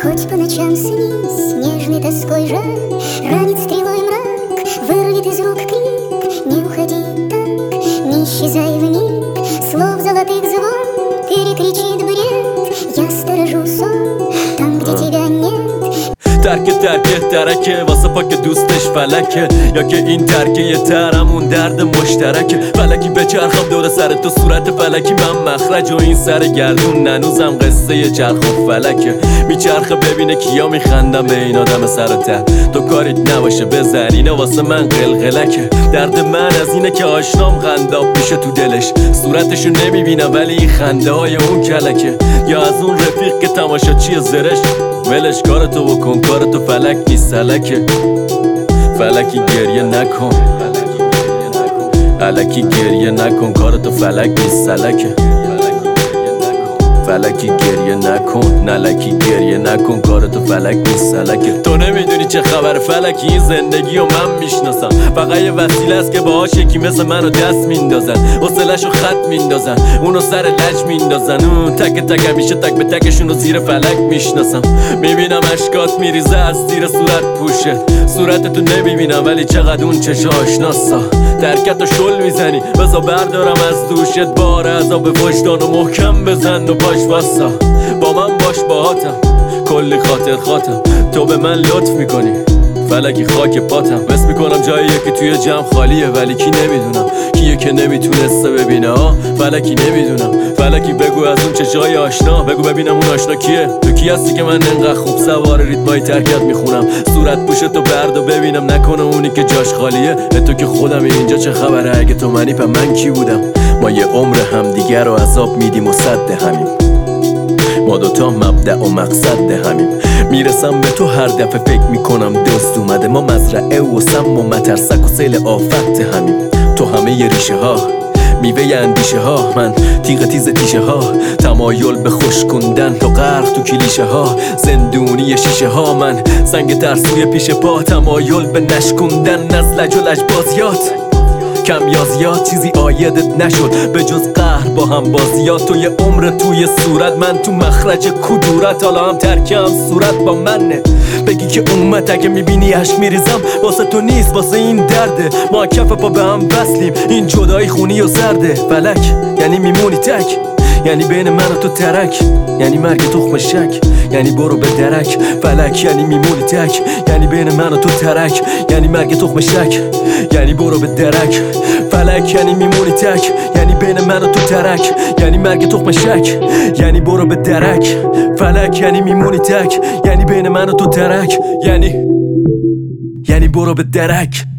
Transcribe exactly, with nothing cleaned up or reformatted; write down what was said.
Хоть по ночам снись, нежной тоской жар ранит стрелой мрак, вырвет из рук крик. Не уходи так, не исчезай вмиг, слов золотых звон перекричит бред. Я сторожу сон там, где тебя нет. ترک ترک ترکه واسه پاک دوستش فلکه، یا که این ترکه یه ترمون درد مشترکه. فلکی به چرخم دور سر تو صورت فلکی من مخرج و این سر گردون ننوزم قصه یه چرخ و فلکه. میچرخه ببینه کیا میخندم به این آدم سر ته. تو کاریت نباشه بزن اینا واسه من قلقلکه. درد من از اینه که آشنام خنداب میشه تو دلش، صورتشو نمیبینم ولی این خنده های اون کلکه. یا از اون رفیق که تماشا چیه زرش، ولش کارتو بکن کارتو فلک نیست سلکه. فلکی گریه نکن، الکی گریه نکن، کارتو فلک نیست سلکه. فلکی گریه نکن، نلکی گریه نکن، کارتو فلک نیست سلکه. تو نمیدونی چه خبر فلکی، این زندگی و من میشناسم. فقط یه وسیله است که باهاش یکی مثل منو دست میندازن، حوصله‌شو خط میندازن، اونو سر لج میندازن. اون تک تک همیشه تک به تکشونو زیر فلک میشناسم. میبینم اشکات میریزه از زیر صورت پوشه، صورتتو نمیبینم ولی چقدر اون چشا آشناسا. ترکتو شل میزنی بزا بردارم از دوشت، بار عذاب وجدانو محکم بزن و باش واسا. با من باش باهاتم کلی خاطر خاطم، تو به من لطف میکنی فلکی خاک پاتم. بس میکنم جایی که توی جمع خالیه ولی کی نمیدونم کیه که نمیتونسته ببینه. ها فلکی نمیدونم، فلکی بگو از اون چشای آشنا، بگو ببینم اون آشنا کیه. تو کی هستی که من انقدر خوب سوار ریتمای ترکت میخونم؟ صورت پوشتو بردو ببینم نکنه اونی که جاش خالیه. تو که خودم اینجا چه خبره؟ اگه تو منی پا من کی بودم؟ ما یه عمر همدیگه رو عذاب میدیم و صد همیم، ما دوتا مبدأ و مقصد همیم. میرسم به تو هر دفعه فکر میکنم دوست اومده. ما مزرعه و سم و مترسک و سیل آفت همیم. تو همه ی ریشه ها میوه ی اندیشه ها، من تیغ تیز تیشه ها، تمایل به خوش کندن تو غرق تو کلیشه ها. زندونی شیشه ها، من سنگ ترسوی پیش پا، تمایل به نشکندن از لج و لجبازیات. کم یا زیاد چیزی آیدت نشد به جز قهر با هم بازیات. تو یه عمر توی صورت، من تو مخرج کدورت. حالا هم ترکم صورت با منه، بگی که اومد اگه میبینی عشق میریزم واسه تو نیست واسه این درده. ما کف پا به هم وصلیم، این جدایی خونی و زرده. فلک یعنی میمونی تک، یعنی بین من و تو ترک، یعنی مرگ تخم شک، یعنی برو به درک. فلک یعنی میمونی تک، یعنی بین من و تو ترک، یعنی مرگ تخم شک، یعنی برو به درک. فلک یعنی میمونی تک، یعنی بین من و تو ترک، یعنی مرگ تخم شک، یعنی برو به درک. فلک یعنی میمونی تک، یعنی بین من و تو ترک، یعنی یعنی برو به درک.